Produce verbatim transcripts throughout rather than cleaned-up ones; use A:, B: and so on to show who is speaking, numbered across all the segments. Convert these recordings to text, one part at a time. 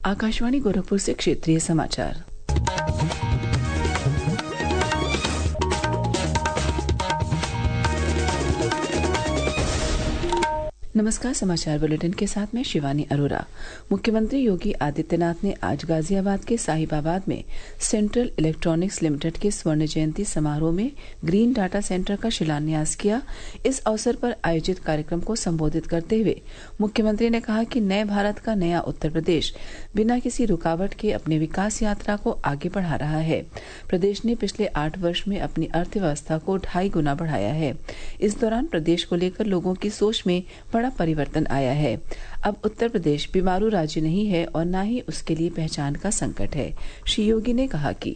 A: आकाशवाणी गोरखपुर से क्षेत्रीय समाचार। नमस्कार। समाचार बुलेटिन के साथ मैं शिवानी अरोरा। मुख्यमंत्री योगी आदित्यनाथ ने आज गाजियाबाद के साहिबाबाद में सेंट्रल इलेक्ट्रॉनिक्स लिमिटेड के स्वर्ण जयंती समारोह में ग्रीन डाटा सेंटर का शिलान्यास किया। इस अवसर पर आयोजित कार्यक्रम को संबोधित करते हुए मुख्यमंत्री ने कहा कि नए भारत का नया उत्तर प्रदेश बिना किसी रुकावट के अपनी विकास यात्रा को आगे बढ़ा रहा है। प्रदेश ने पिछले आठ वर्ष में अपनी अर्थव्यवस्था को ढाई गुना बढ़ाया है। इस दौरान प्रदेश को लेकर लोगों की सोच में बड़ा परिवर्तन आया है। अब उत्तर प्रदेश बीमारू राज्य नहीं है और न ही उसके लिए पहचान का संकट है। श्री योगी ने कहा कि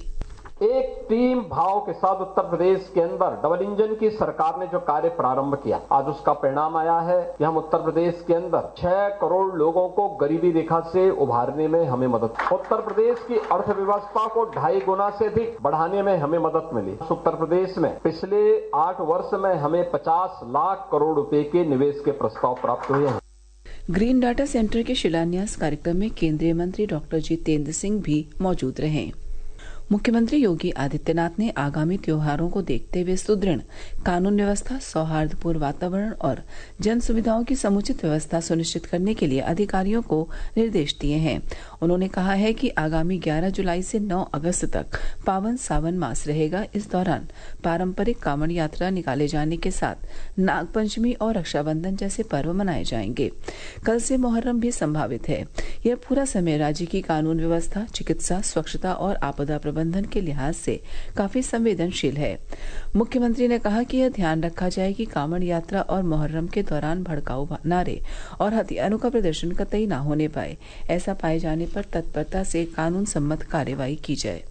B: एक टीम भाव के साथ उत्तर प्रदेश के अंदर डबल इंजन की सरकार ने जो कार्य प्रारंभ किया, आज उसका परिणाम आया है कि हम उत्तर प्रदेश के अंदर छह करोड़ लोगों को गरीबी रेखा से उभारने में हमें मदद, उत्तर प्रदेश की अर्थव्यवस्था को ढाई गुना से अधिक बढ़ाने में हमें मदद मिली। उत्तर प्रदेश में पिछले आठ वर्ष में हमें पचास लाख करोड़ रुपए के निवेश के प्रस्ताव प्राप्त हुए हैं।
A: ग्रीन डाटा सेंटर के शिलान्यास कार्यक्रम में केंद्रीय मंत्री डॉक्टर जितेंद्र सिंह भी मौजूद रहे। मुख्यमंत्री योगी आदित्यनाथ ने आगामी त्योहारों को देखते हुए सुदृढ़ कानून व्यवस्था, सौहार्दपूर्ण वातावरण और जन सुविधाओं की समुचित व्यवस्था सुनिश्चित करने के लिए अधिकारियों को निर्देश दिए हैं। उन्होंने कहा है कि आगामी ग्यारह जुलाई से नौ अगस्त तक पावन सावन मास रहेगा। इस दौरान पारंपरिक कांवड़ यात्रा निकाले जाने के साथ नागपंचमी और रक्षाबंधन जैसे पर्व मनाए जाएंगे। कल से मुहर्रम भी संभावित है। यह पूरा समय राज्य की कानून व्यवस्था, चिकित्सा, स्वच्छता और आपदा प्रबंधन के लिहाज से काफी संवेदनशील है। मुख्यमंत्री ने कहा कि यह ध्यान रखा जाए कि कांवड़ यात्रा और मुहर्रम के दौरान भड़काऊ नारे और हथियारों का प्रदर्शन कतई न होने पाए। ऐसा पाए जाने पर तत्परता से कानून सम्मत कार्रवाई की जाए।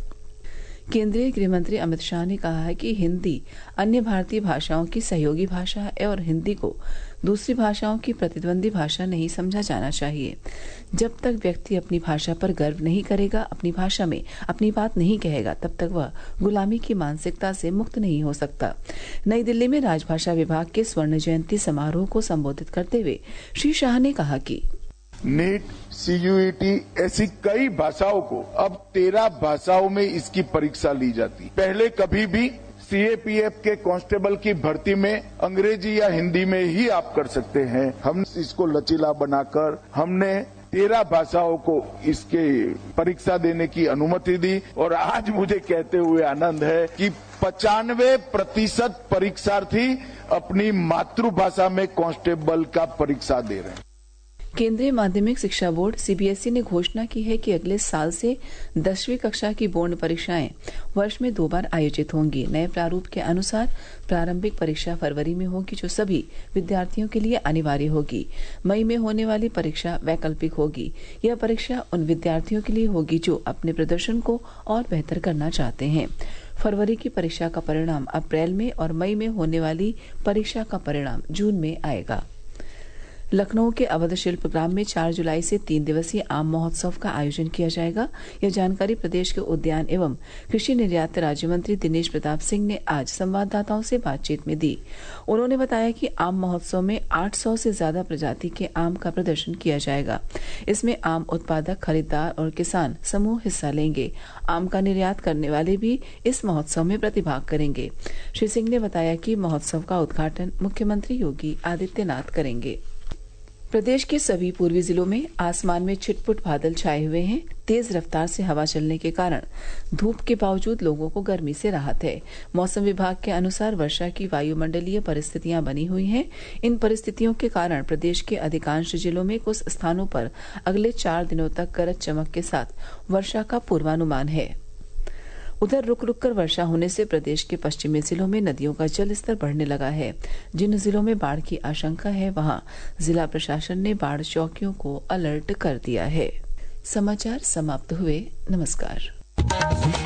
A: केंद्रीय गृह मंत्री अमित शाह ने कहा है कि हिंदी अन्य भारतीय भाषाओं की सहयोगी भाषा है और हिंदी को दूसरी भाषाओं की प्रतिद्वंदी भाषा नहीं समझा जाना चाहिए। जब तक व्यक्ति अपनी भाषा पर गर्व नहीं करेगा, अपनी भाषा में अपनी बात नहीं कहेगा, तब तक वह गुलामी की मानसिकता से मुक्त नहीं हो सकता। नई दिल्ली में राजभाषा विभाग के स्वर्ण जयंती समारोह को संबोधित करते हुए श्री शाह ने कहा कि
C: नीट, सीयूईटी ऐसी कई भाषाओं को अब तेरह भाषाओं में इसकी परीक्षा ली जाती। पहले कभी भी सीएपीएफ के कांस्टेबल की भर्ती में अंग्रेजी या हिंदी में ही आप कर सकते हैं। हम इसको लचीला बनाकर हमने तेरह भाषाओं को इसके परीक्षा देने की अनुमति दी और आज मुझे कहते हुए आनंद है कि पचानवे प्रतिशत परीक्षार्थी अपनी मातृभाषा में कांस्टेबल का परीक्षा दे रहे हैं।
A: केंद्रीय माध्यमिक शिक्षा बोर्ड सीबीएसई ने घोषणा की है कि अगले साल से दसवीं कक्षा की बोर्ड परीक्षाएं वर्ष में दो बार आयोजित होंगी। नए प्रारूप के अनुसार प्रारंभिक परीक्षा फरवरी में होगी, जो सभी विद्यार्थियों के लिए अनिवार्य होगी। मई में होने वाली परीक्षा वैकल्पिक होगी। यह परीक्षा उन विद्यार्थियों के लिए होगी जो अपने प्रदर्शन को और बेहतर करना चाहते हैं। फरवरी की परीक्षा का परिणाम अप्रैल में और मई में होने वाली परीक्षा का परिणाम जून में आएगा। लखनऊ के अवध शिल्प ग्राम में चार जुलाई से तीन दिवसीय आम महोत्सव का आयोजन किया जाएगा। यह जानकारी प्रदेश के उद्यान एवं कृषि निर्यात राज्य मंत्री दिनेश प्रताप सिंह ने आज संवाददाताओं से बातचीत में दी। उन्होंने बताया कि आम महोत्सव में आठ सौ से ज्यादा प्रजाति के आम का प्रदर्शन किया जाएगा। इसमें आम उत्पादक, खरीदार और किसान समूह हिस्सा लेंगे। आम का निर्यात करने वाले भी इस महोत्सव में प्रतिभाग करेंगे। श्री सिंह ने बताया कि महोत्सव का उद्घाटन मुख्यमंत्री योगी आदित्यनाथ करेंगे। प्रदेश के सभी पूर्वी जिलों में आसमान में छिटपुट बादल छाए हुए हैं। तेज रफ्तार से हवा चलने के कारण धूप के बावजूद लोगों को गर्मी से राहत है। मौसम विभाग के अनुसार वर्षा की वायुमंडलीय परिस्थितियां बनी हुई हैं। इन परिस्थितियों के कारण प्रदेश के अधिकांश जिलों में कुछ स्थानों पर अगले चार दिनों तक गरज चमक के साथ वर्षा का पूर्वानुमान है। उधर रुक रुक कर वर्षा होने से प्रदेश के पश्चिमी जिलों में नदियों का जल स्तर बढ़ने लगा है। जिन जिलों में बाढ़ की आशंका है, वहां जिला प्रशासन ने बाढ़ चौकियों को अलर्ट कर दिया है। समाचार समाप्त हुए। नमस्कार।